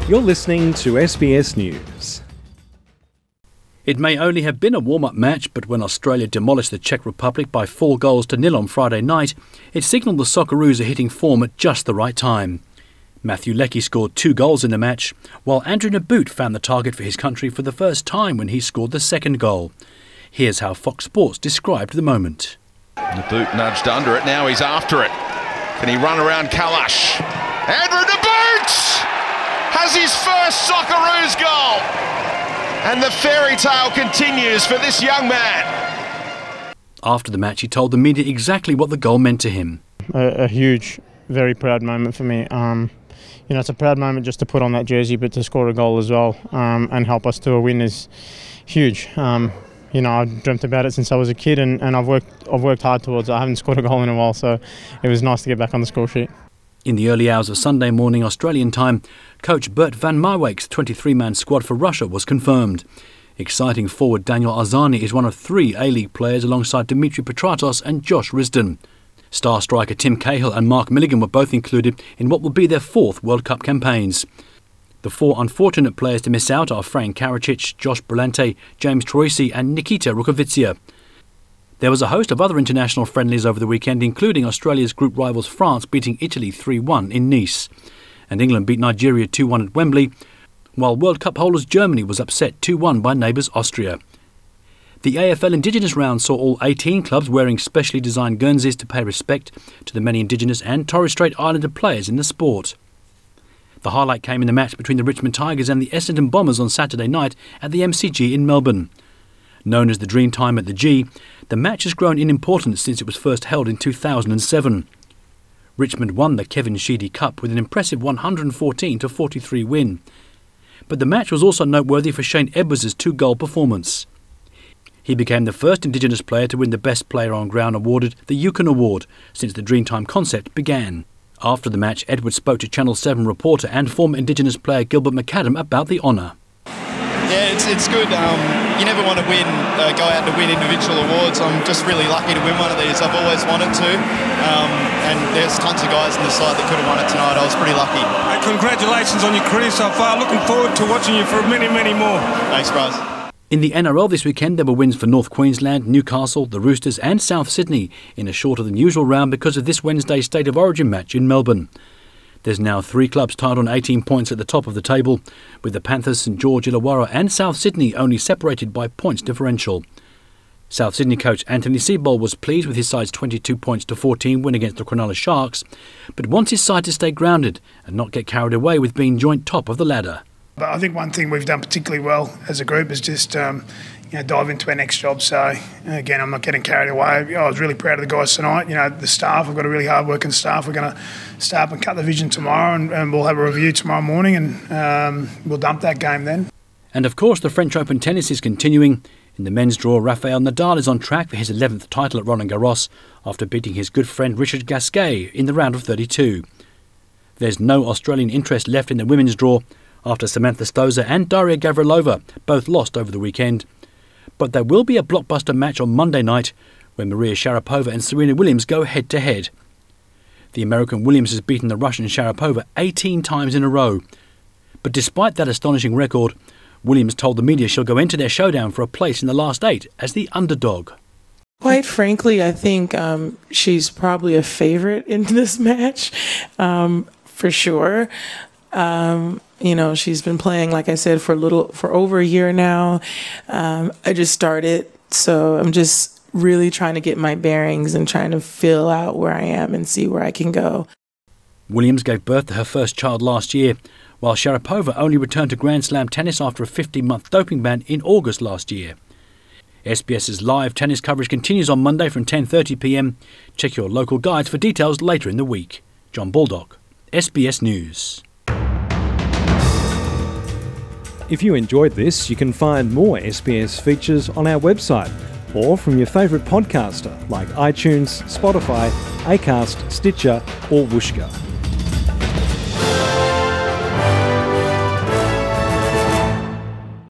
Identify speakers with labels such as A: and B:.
A: You're listening to SBS News.
B: It may only have been a warm-up match, but when Australia demolished the Czech Republic by 4-0 on Friday night, it signalled the Socceroos are hitting form at just the right time. Matthew Leckie scored 2 goals in the match, while Andrew Nabbout found the target for his country for the first time when he scored the second goal. Here's how Fox Sports described the moment.
C: Nabbout nudged under it, now he's after it. Can he run around Kalash? Andrew Nabbout has his first Socceroos goal! And the fairy tale continues for this young man.
B: After the match, he told the media exactly what the goal meant to him.
D: A huge, very proud moment for me. It's a proud moment just to put on that jersey, but to score a goal as well and help us to a win is huge. I've dreamt about it since I was a kid, and I've worked hard towards it. I haven't scored a goal in a while, so it was nice to get back on the score sheet.
B: In the early hours of Sunday morning Australian time, coach Bert van Marwijk's 23-man squad for Russia was confirmed. Exciting forward Daniel Arzani is one of 3 A-League players alongside Dimitri Petratos and Josh Risdon. Star striker Tim Cahill and Mark Milligan were both included in what will be their 4th World Cup campaigns. The 4 unfortunate players to miss out are Frank Karacic, Josh Brillante, James Troisi and Nikita Rukovitsia. There was a host of other international friendlies over the weekend, including Australia's group rivals France beating Italy 3-1 in Nice. And England beat Nigeria 2-1 at Wembley, while World Cup holders Germany was upset 2-1 by neighbours Austria. The AFL Indigenous round saw all 18 clubs wearing specially designed Guernseys to pay respect to the many Indigenous and Torres Strait Islander players in the sport. The highlight came in the match between the Richmond Tigers and the Essendon Bombers on Saturday night at the MCG in Melbourne. Known as the Dreamtime at the G, the match has grown in importance since it was first held in 2007. Richmond won the Kevin Sheedy Cup with an impressive 114-43 win. But the match was also noteworthy for Shane Edwards' 2-goal performance. He became the first Indigenous player to win the Best Player on Ground awarded the Yukon Award since the Dreamtime concept began. After the match, Edwards spoke to Channel 7 reporter and former Indigenous player Gilbert McAdam about the honour.
E: Yeah, it's good. You never want to go out to win individual awards. I'm just really lucky to win one of these. I've always wanted to. And there's tons of guys in the side that could have won it tonight. I was pretty lucky.
F: Congratulations on your career so far. Looking forward to watching you for many, many more.
E: Thanks, Bryce.
B: In the NRL this weekend, there were wins for North Queensland, Newcastle, the Roosters and South Sydney in a shorter than usual round because of this Wednesday's State of Origin match in Melbourne. There's now 3 clubs tied on 18 points at the top of the table, with the Panthers, St George, Illawarra and South Sydney only separated by points differential. South Sydney coach Anthony Seibold was pleased with his side's 22 points to 14 win against the Cronulla Sharks, but wants his side to stay grounded and not get carried away with being joint top of the ladder.
G: But I think one thing we've done particularly well as a group is just dive into our next job. So, again, I'm not getting carried away. I was really proud of the guys tonight. The staff, we've got a really hard-working staff. We're going to start up and cut the vision tomorrow and we'll have a review tomorrow morning and we'll dump that game then.
B: And, of course, the French Open tennis is continuing. In the men's draw, Rafael Nadal is on track for his 11th title at Roland Garros after beating his good friend Richard Gasquet in the round of 32. There's no Australian interest left in the women's draw after Samantha Stosur and Daria Gavrilova both lost over the weekend. But there will be a blockbuster match on Monday night when Maria Sharapova and Serena Williams go head-to-head. The American Williams has beaten the Russian Sharapova 18 times in a row. But despite that astonishing record, Williams told the media she'll go into their showdown for a place in the last 8 as the underdog.
H: Quite frankly, I think she's probably a favourite in this match, for sure. She's been playing, like I said, for over a year now. I just started, so I'm just really trying to get my bearings and trying to feel out where I am and see where I can go.
B: Williams gave birth to her first child last year, while Sharapova only returned to Grand Slam tennis after a 15-month doping ban in August last year. SBS's live tennis coverage continues on Monday from 10:30pm. Check your local guides for details later in the week. John Baldock, SBS News.
A: If you enjoyed this, you can find more SBS features on our website or from your favourite podcaster like iTunes, Spotify, Acast, Stitcher or Whooshkaa.